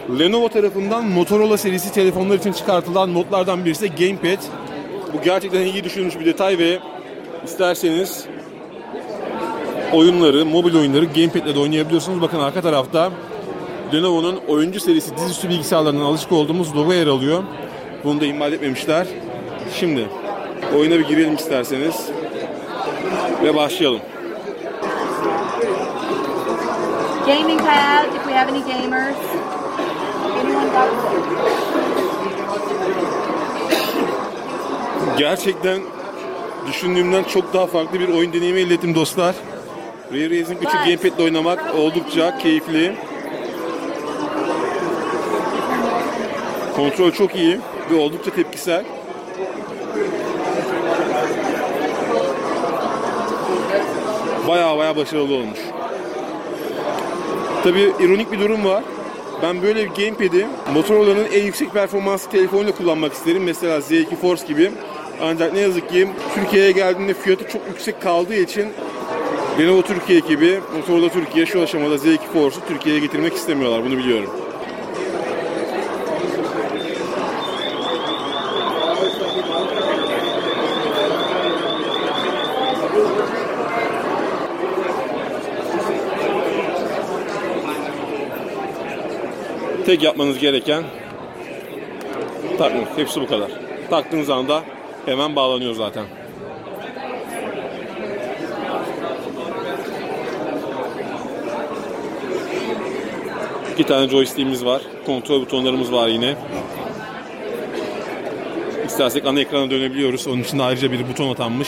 Lenovo tarafından Motorola serisi telefonlar için çıkartılan modlardan birisi Gamepad. Bu gerçekten iyi düşünülmüş bir detay ve isterseniz oyunları, mobil oyunları Gamepad ile de oynayabiliyorsunuz. Bakın arka tarafta Lenovo'nun oyuncu serisi dizüstü bilgisayarlarından alışık olduğumuz logo yer alıyor. Bunu da ihmal etmemişler. Şimdi oyuna bir girelim isterseniz ve başlayalım. Gaming pad, if we have any gamers. Anyone got Gerçekten düşündüğümden çok daha farklı bir oyun deneyimi elde ettim dostlar. Ray Racing 3'ü Gamepad ile oynamak oldukça keyifli. Kontrol çok iyi ve oldukça tepkisel. Baya başarılı olmuş. Tabii ironik bir durum var. Ben böyle bir Gamepad'i Motorola'nın en yüksek performanslı telefonuyla kullanmak isterim. Mesela Z2 Force gibi. Ancak ne yazık ki Türkiye'ye geldiğinde fiyatı çok yüksek kaldığı için Lenovo Türkiye ekibi, Motorola Türkiye şu aşamada Z2 Force'u Türkiye'ye getirmek istemiyorlar. Bunu biliyorum. Tek yapmanız gereken takmak. Hepsi bu kadar. Taktığınız anda hemen bağlanıyor zaten. İki tane joystick'imiz var. Kontrol butonlarımız var yine. İstersek ana ekrana dönebiliyoruz. Onun için ayrıca bir buton atanmış.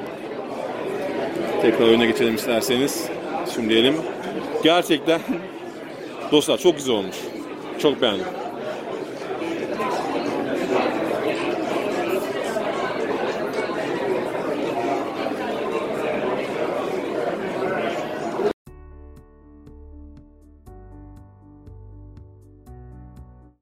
Tekrar oyuna geçelim isterseniz. Şimdi diyelim. Gerçekten dostlar çok güzel olmuş. Çok beğendim.